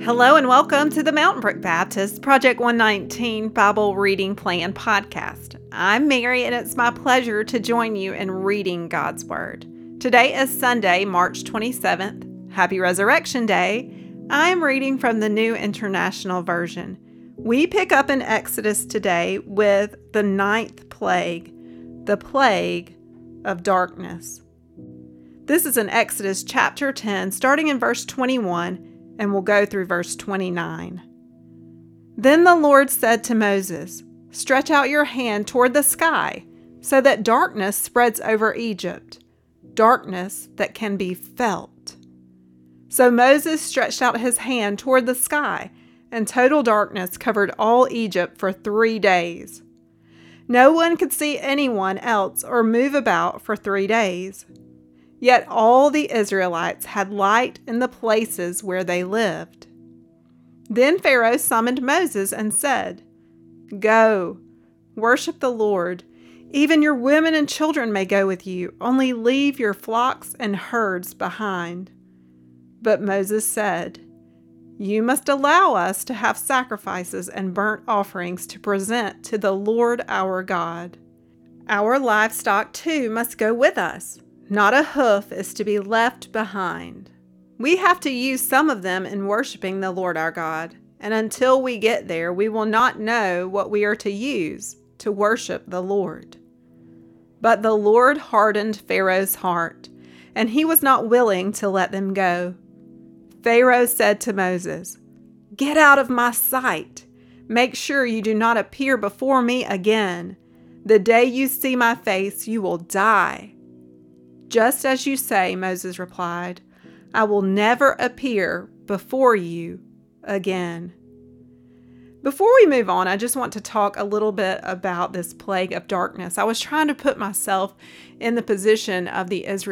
Hello and welcome to the Mountain Brook Baptist Project 119 Bible Reading Plan podcast. I'm Mary and it's my pleasure to join you in reading God's Word. Today is Sunday, March 27th. Happy Resurrection Day. I'm reading from the New International Version. We pick up in Exodus today with the 9th plague, the plague of darkness. This is in Exodus chapter 10, starting in verse 21, and we'll go through verse 29. Then the Lord said to Moses, "Stretch out your hand toward the sky, so that darkness spreads over Egypt, darkness that can be felt." So Moses stretched out his hand toward the sky, and total darkness covered all Egypt for 3 days. No one could see anyone else or move about for 3 days. Yet all the Israelites had light in the places where they lived. Then Pharaoh summoned Moses and said, "Go, worship the Lord. Even your women and children may go with you. Only leave your flocks and herds behind." But Moses said, "You must allow us to have sacrifices and burnt offerings to present to the Lord our God. Our livestock too must go with us. Not a hoof is to be left behind. We have to use some of them in worshiping the Lord our God, and until we get there, we will not know what we are to use to worship the Lord." But the Lord hardened Pharaoh's heart, and he was not willing to let them go. Pharaoh said to Moses, "Get out of my sight. Make sure you do not appear before me again. The day you see my face, you will die." "Just as you say," Moses replied, "I will never appear before you again." Before we move on, I just want to talk a little bit about this plague of darkness. I was trying to put myself in the position of the of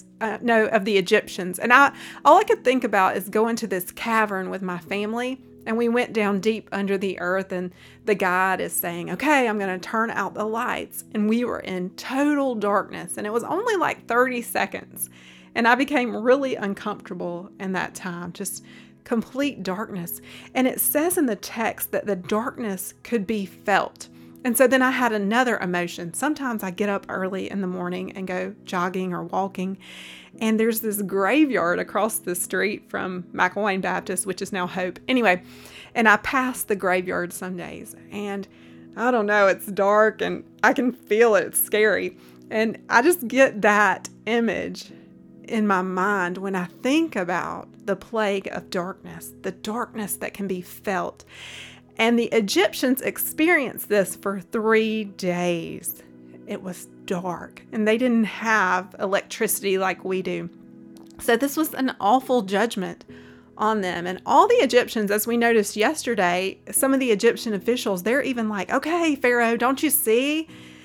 the Egyptians. And all I could think about is going to this cavern with my family. And we went down deep under the earth, and the guide is saying, "Okay, I'm going to turn out the lights." And we were in total darkness, and it was only like 30 seconds. And I became really uncomfortable in that time, just complete darkness. And it says in the text that the darkness could be felt. And so then I had another emotion. Sometimes I get up early in the morning and go jogging or walking, and there's this graveyard across the street from McElwain Baptist, which is now Hope. Anyway, and I pass the graveyard some days, and I don't know, it's dark and I can feel it. It's scary. And I just get that image in my mind when I think about the plague of darkness, the darkness that can be felt. And the Egyptians experienced this for 3 days. It was dark, and they didn't have electricity like we do. So this was an awful judgment on them. And all the Egyptians, as we noticed yesterday, some of the Egyptian officials, they're even like, "Okay, Pharaoh, don't you see?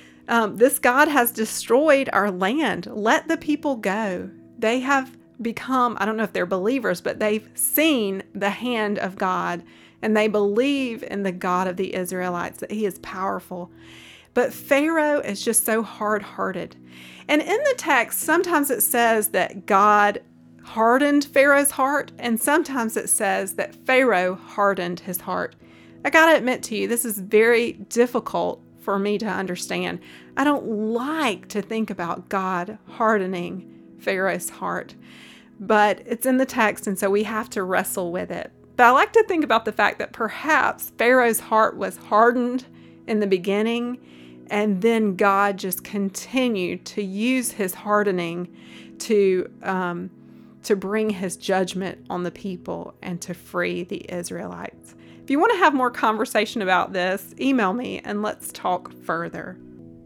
This God has destroyed our land. Let the people go." They have become, I don't know if they're believers, but they've seen the hand of God, and they believe in the God of the Israelites, that he is powerful. But Pharaoh is just so hard-hearted. And in the text, sometimes it says that God hardened Pharaoh's heart, and sometimes it says that Pharaoh hardened his heart. I gotta admit to you, this is very difficult for me to understand. I don't like to think about God hardening Pharaoh's heart, but it's in the text, and so we have to wrestle with it. But I like to think about the fact that perhaps Pharaoh's heart was hardened in the beginning, and then God just continued to use his hardening to bring his judgment on the people and to free the Israelites. If you want to have more conversation about this, email me and let's talk further.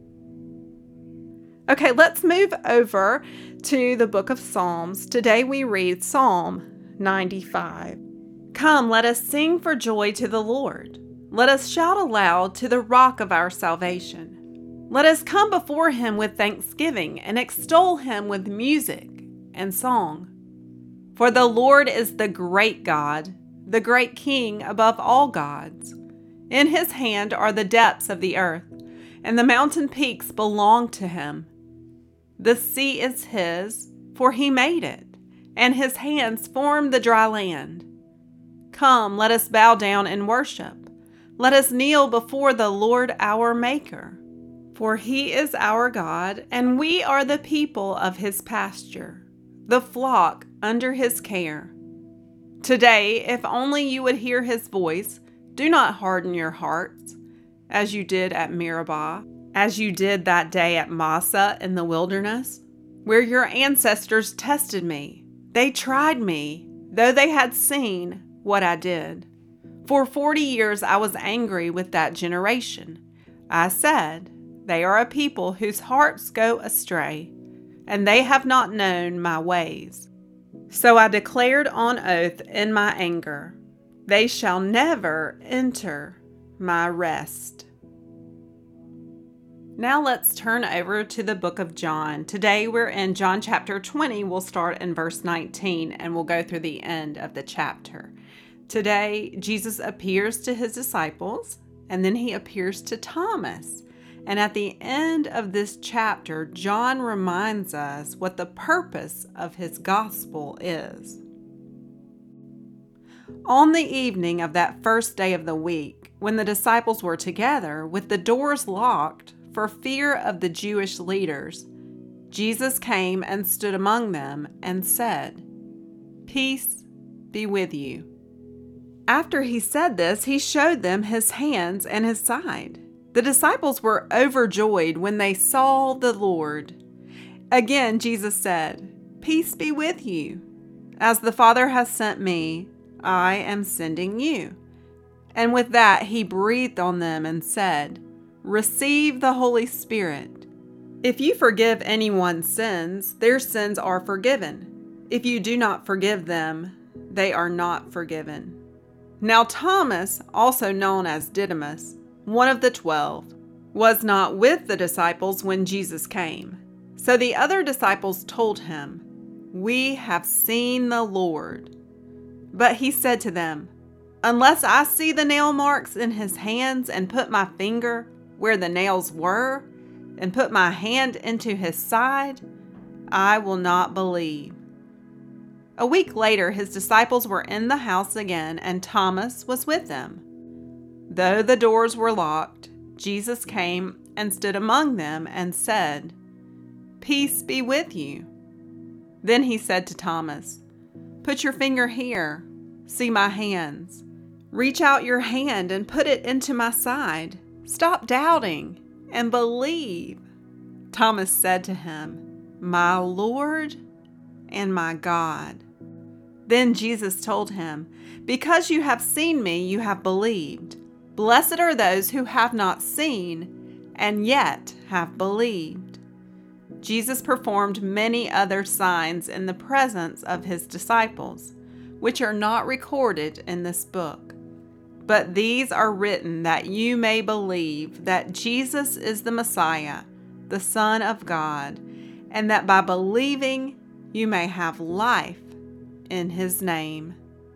Okay, let's move over to the book of Psalms. Today we read Psalm 95. "Come, let us sing for joy to the Lord. Let us shout aloud to the rock of our salvation. Let us come before him with thanksgiving and extol him with music and song. For the Lord is the great God, the great King above all gods. In his hand are the depths of the earth, and the mountain peaks belong to him. The sea is his, for he made it, and his hands formed the dry land. Come, let us bow down and worship. Let us kneel before the Lord our Maker. For he is our God, and we are the people of his pasture, the flock under his care. Today, if only you would hear his voice, do not harden your hearts, as you did at Meribah, as you did that day at Massah in the wilderness, where your ancestors tested me. They tried me, though they had seen what I did. For 40 years I was angry with that generation. I said, they are a people whose hearts go astray, and they have not known my ways. So I declared on oath in my anger, they shall never enter my rest. Now let's turn over to the book of John. Today we're in John chapter 20. We'll start in verse 19 and we'll go through the end of the chapter. Today, Jesus appears to his disciples and then he appears to Thomas. And at the end of this chapter, John reminds us what the purpose of his gospel is. On the evening of that first day of the week, when the disciples were together with the doors locked for fear of the Jewish leaders, Jesus came and stood among them and said, "Peace be with you." After he said this, he showed them his hands and his side. The disciples were overjoyed when they saw the Lord. Again, Jesus said, "Peace be with you. As the Father has sent me, I am sending you." And with that, he breathed on them and said, "Receive the Holy Spirit. If you forgive anyone's sins, their sins are forgiven. If you do not forgive them, they are not forgiven." Now Thomas, also known as Didymus, one of the 12, was not with the disciples when Jesus came. So the other disciples told him, "We have seen the Lord." But he said to them, "Unless I see the nail marks in his hands and put my finger where the nails were and put my hand into his side, I will not believe." A week later, his disciples were in the house again, and Thomas was with them. Though the doors were locked, Jesus came and stood among them and said, "Peace be with you." Then he said to Thomas, "Put your finger here, see my hands. Reach out your hand and put it into my side. Stop doubting and believe." Thomas said to him, "My Lord and my God." Then Jesus told him, "Because you have seen me, you have believed. Blessed are those who have not seen and yet have believed." Jesus performed many other signs in the presence of his disciples, which are not recorded in this book. But these are written that you may believe that Jesus is the Messiah, the Son of God, and that by believing you may have life in his name.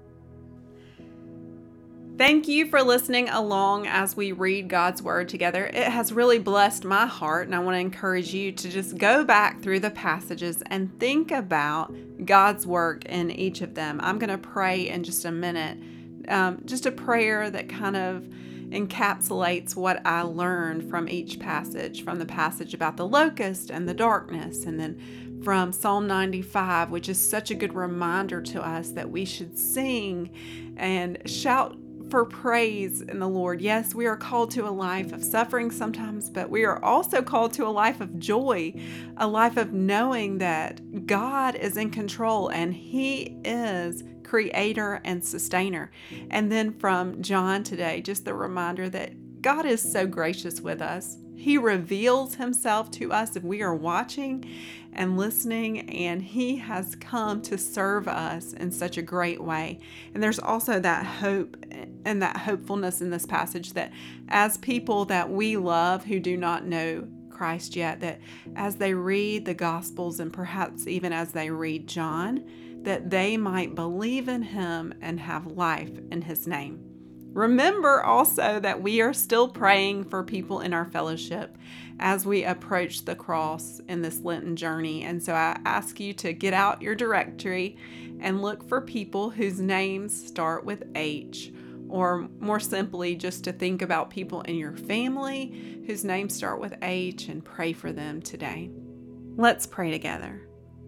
Thank you for listening along as we read God's Word together. It has really blessed my heart, and I want to encourage you to just go back through the passages and think about God's work in each of them. I'm going to pray in just a minute, just a prayer that kind of encapsulates what I learned from each passage, from the passage about the locust and the darkness, and then from Psalm 95, which is such a good reminder to us that we should sing and shout for praise in the Lord. Yes, we are called to a life of suffering sometimes, but we are also called to a life of joy, a life of knowing that God is in control and He is creator and sustainer. And then from John today, just the reminder that God is so gracious with us. He reveals himself to us if we are watching and listening, and he has come to serve us in such a great way. And there's also that hope and that hopefulness in this passage that as people that we love who do not know Christ yet, that as they read the Gospels and perhaps even as they read John, that they might believe in him and have life in his name. Remember also that we are still praying for people in our fellowship as we approach the cross in this Lenten journey. And so I ask you to get out your directory and look for people whose names start with H, or more simply, just to think about people in your family whose names start with H and pray for them today. Let's pray together.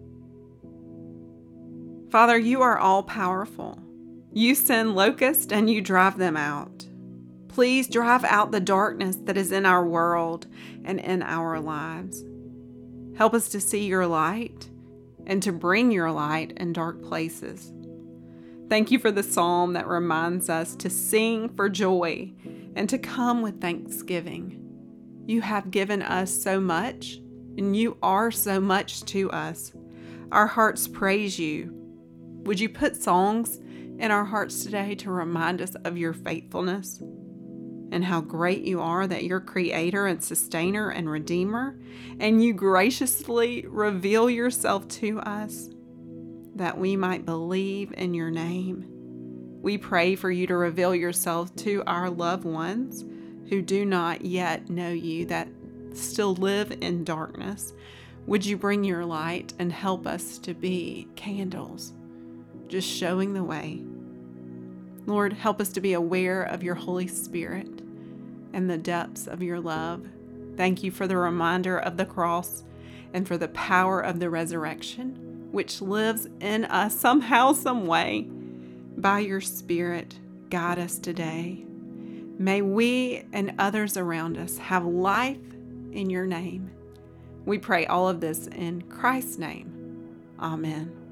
Father, you are all powerful. You send locusts and you drive them out. Please drive out the darkness that is in our world and in our lives. Help us to see your light and to bring your light in dark places. Thank you for the psalm that reminds us to sing for joy and to come with thanksgiving. You have given us so much, and you are so much to us. Our hearts praise you. Would you put songs in our hearts today to remind us of your faithfulness and how great you are, that you're creator and sustainer and redeemer, and you graciously reveal yourself to us that we might believe in your name. We pray for you to reveal yourself to our loved ones who do not yet know you, that still live in darkness. Would you bring your light and help us to be candles, just showing the way. Lord, help us to be aware of your Holy Spirit and the depths of your love. Thank you for the reminder of the cross and for the power of the resurrection, which lives in us somehow, some way. By your Spirit, guide us today. May we and others around us have life in your name. We pray all of this in Christ's name. Amen.